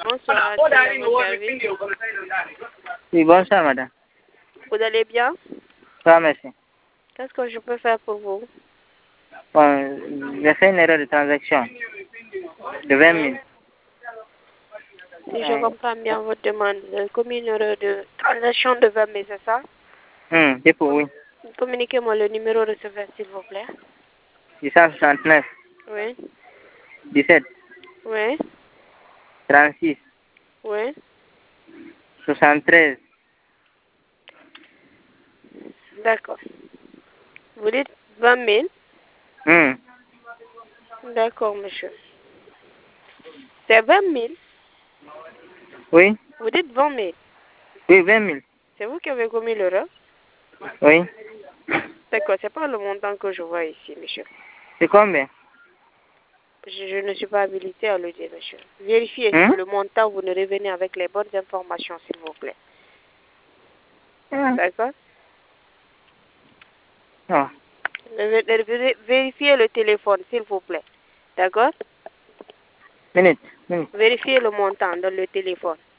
Bonsoir, quel est votre service? Oui, bonsoir, madame. Vous allez bien? Ça va, merci. Qu'est-ce que je peux faire pour vous? Bon, j'ai fait une erreur de transaction de 20 000. Si je comprends bien votre demande, comme une erreur de transaction de 20 000, c'est ça? C'est pour oui. Communiquez-moi le numéro receveur, s'il vous plaît. 669, Oui, 17, oui, 36, oui. 73. D'accord. Vous dites 20 000? D'accord, monsieur. C'est 20 000? Oui, Vous dites 20 000? oui, 20 000. C'est vous qui avez commis l'erreur? Oui. D'accord, c'est pas le montant que je vois ici, monsieur. C'est combien? Je ne suis pas habilité à le dire, monsieur. Vérifiez le montant, vous nous revenez avec les bonnes informations, s'il vous plaît. D'accord? Non. Vérifiez le téléphone, s'il vous plaît. D'accord? Minute. Vérifiez le montant dans le téléphone.